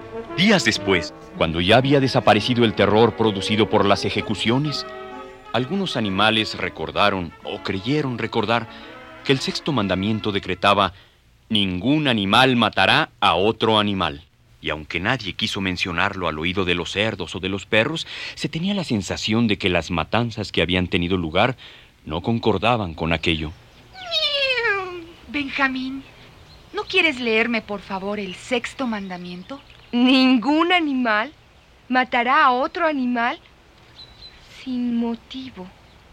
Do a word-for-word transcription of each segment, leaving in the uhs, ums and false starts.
Días después, cuando ya había desaparecido el terror producido por las ejecuciones, algunos animales recordaron o creyeron recordar que el sexto mandamiento decretaba: ningún animal matará a otro animal. Y aunque nadie quiso mencionarlo al oído de los cerdos o de los perros, se tenía la sensación de que las matanzas que habían tenido lugar no concordaban con aquello. Benjamín, ¿no quieres leerme, por favor, el sexto mandamiento? Ningún animal matará a otro animal sin motivo.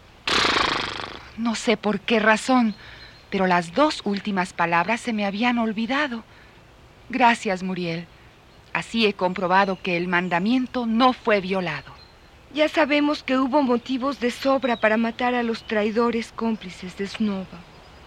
No sé por qué razón, pero las dos últimas palabras se me habían olvidado. Gracias, Muriel. Así he comprobado que el mandamiento no fue violado. Ya sabemos que hubo motivos de sobra para matar a los traidores cómplices de Snova.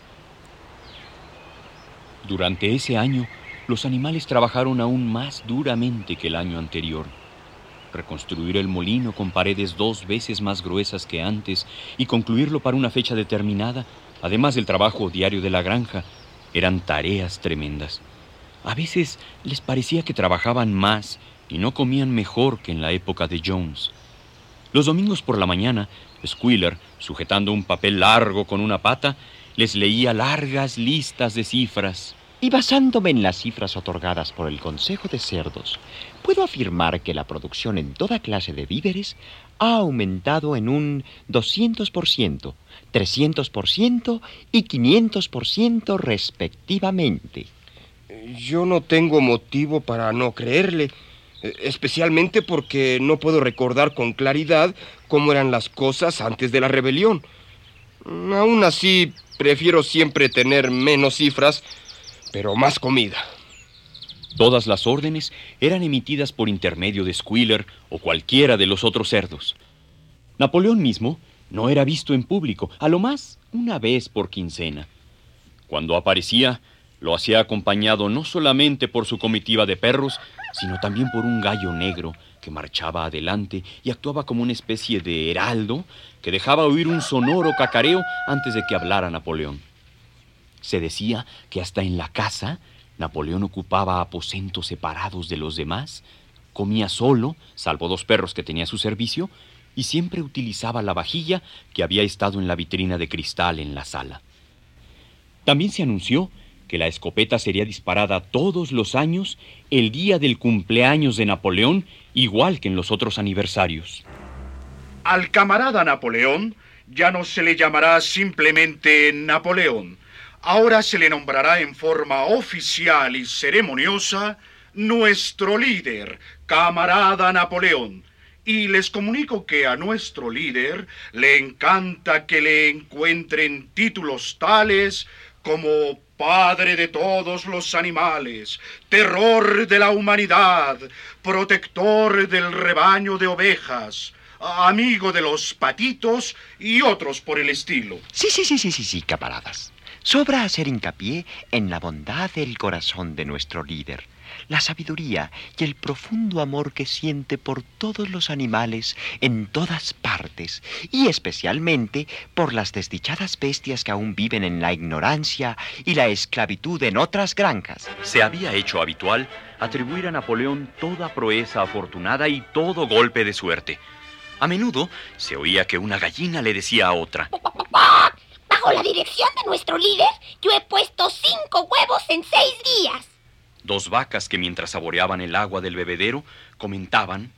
Durante ese año, los animales trabajaron aún más duramente que el año anterior. Reconstruir el molino con paredes dos veces más gruesas que antes y concluirlo para una fecha determinada, además del trabajo diario de la granja, eran tareas tremendas. A veces les parecía que trabajaban más y no comían mejor que en la época de Jones. Los domingos por la mañana, Squealer, sujetando un papel largo con una pata, les leía largas listas de cifras. Y basándome en las cifras otorgadas por el Consejo de Cerdos, puedo afirmar que la producción en toda clase de víveres ha aumentado en un doscientos por ciento, trescientos por ciento y quinientos por ciento respectivamente. Yo no tengo motivo para no creerle, especialmente porque no puedo recordar con claridad cómo eran las cosas antes de la rebelión. Aún así, prefiero siempre tener menos cifras, pero más comida. Todas las órdenes eran emitidas por intermedio de Squealer o cualquiera de los otros cerdos. Napoleón mismo no era visto en público, a lo más una vez por quincena. Cuando aparecía, lo hacía acompañado no solamente por su comitiva de perros, sino también por un gallo negro que marchaba adelante y actuaba como una especie de heraldo que dejaba oír un sonoro cacareo antes de que hablara Napoleón. Se decía que hasta en la casa Napoleón ocupaba aposentos separados de los demás, comía solo, salvo dos perros que tenía a su servicio, y siempre utilizaba la vajilla que había estado en la vitrina de cristal en la sala. También se anunció que la escopeta sería disparada todos los años el día del cumpleaños de Napoleón, igual que en los otros aniversarios. Al camarada Napoleón ya no se le llamará simplemente Napoleón. Ahora se le nombrará en forma oficial y ceremoniosa nuestro líder, camarada Napoleón. Y les comunico que a nuestro líder le encanta que le encuentren títulos tales como padre de todos los animales, terror de la humanidad, protector del rebaño de ovejas, amigo de los patitos y otros por el estilo. Sí, sí, sí, sí, sí, sí, camaradas. Sobra hacer hincapié en la bondad del corazón de nuestro líder, la sabiduría y el profundo amor que siente por todos los animales en todas partes, y especialmente por las desdichadas bestias que aún viven en la ignorancia y la esclavitud en otras granjas. Se había hecho habitual atribuir a Napoleón toda proeza afortunada y todo golpe de suerte. A menudo se oía que una gallina le decía a otra: bajo la dirección de nuestro líder, yo he puesto cinco huevos en seis días. Dos vacas que mientras saboreaban el agua del bebedero comentaban: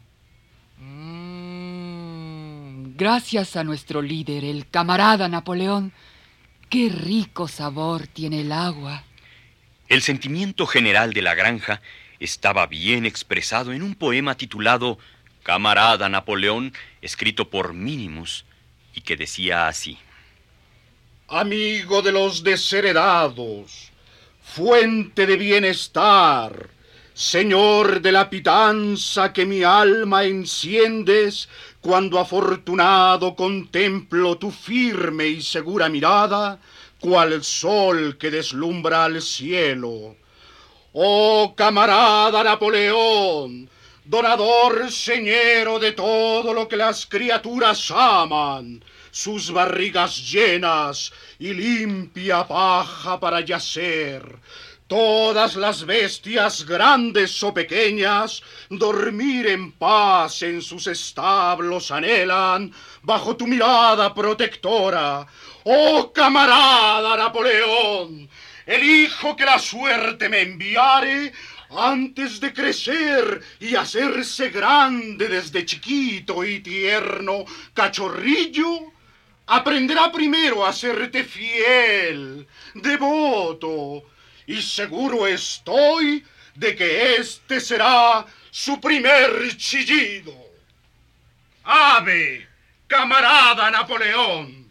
Mmm, gracias a nuestro líder, el camarada Napoleón, qué rico sabor tiene el agua. El sentimiento general de la granja estaba bien expresado en un poema titulado Camarada Napoleón, escrito por Minimus, y que decía así: Amigo de los desheredados, fuente de bienestar, señor de la pitanza que mi alma enciendes, cuando afortunado contemplo tu firme y segura mirada, cual sol que deslumbra al cielo. Oh camarada Napoleón, donador señero de todo lo que las criaturas aman, sus barrigas llenas y limpia paja para yacer, todas las bestias, grandes o pequeñas, dormir en paz en sus establos anhelan, bajo tu mirada protectora. ¡Oh, camarada Napoleón! Elijo que la suerte me enviare antes de crecer y hacerse grande desde chiquito y tierno cachorrillo. Aprenderá primero a serte fiel, devoto, y seguro estoy de que este será su primer chillido. ¡Ave, camarada Napoleón!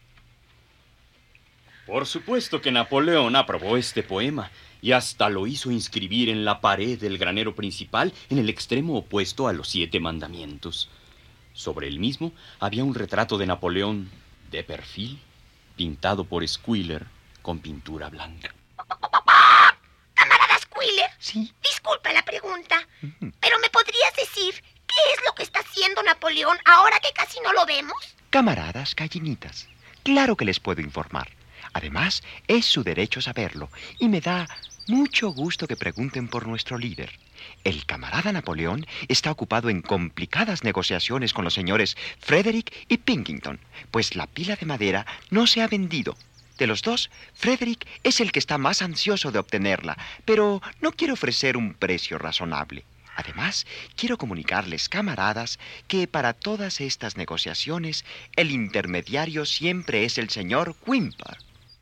Por supuesto que Napoleón aprobó este poema y hasta lo hizo inscribir en la pared del granero principal en el extremo opuesto a los siete mandamientos. Sobre el mismo había un retrato de Napoleón de perfil, pintado por Squealer con pintura blanca. Camarada Squealer, Sí. disculpa la pregunta, Ujú. pero ¿me podrías decir qué es lo que está haciendo Napoleón ahora que casi no lo vemos? Camaradas gallinitas, claro que les puedo informar. Además, es su derecho saberlo y me da mucho gusto que pregunten por nuestro líder. El camarada Napoleón está ocupado en complicadas negociaciones con los señores Frederick y Pilkington, pues la pila de madera no se ha vendido. De los dos, Frederick es el que está más ansioso de obtenerla, pero no quiere ofrecer un precio razonable. Además, quiero comunicarles, camaradas, que para todas estas negociaciones, el intermediario siempre es el señor Whymper.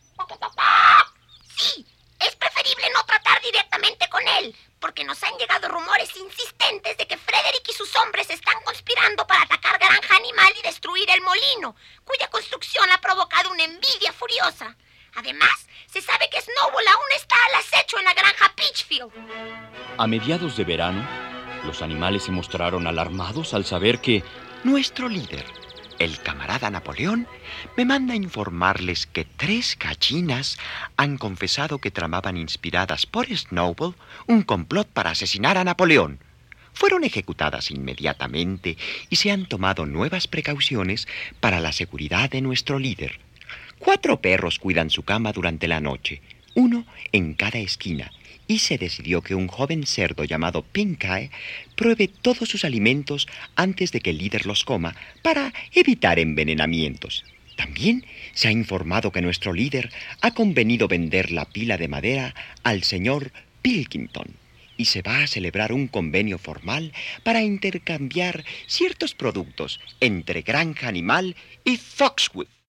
Sí, es preferible no tratar directamente con él, porque nos han llegado rumores insistentes de que Frederick y sus hombres están conspirando para atacar Granja Animal y destruir el molino, cuya construcción ha provocado una envidia furiosa. Además, se sabe que Snowball aún está al acecho en la granja Pitchfield. A mediados de verano, los animales se mostraron alarmados al saber que Nuestro líder, el camarada Napoleón, me manda informarles que tres gallinas han confesado que tramaban, inspiradas por Snowball, un complot para asesinar a Napoleón. Fueron ejecutadas inmediatamente y se han tomado nuevas precauciones para la seguridad de nuestro líder. Cuatro perros cuidan su cama durante la noche, uno en cada esquina, y se decidió que un joven cerdo llamado Pink Eye pruebe todos sus alimentos antes de que el líder los coma para evitar envenenamientos. También se ha informado que nuestro líder ha convenido vender la pila de madera al señor Pilkington y se va a celebrar un convenio formal para intercambiar ciertos productos entre Granja Animal y Foxwood.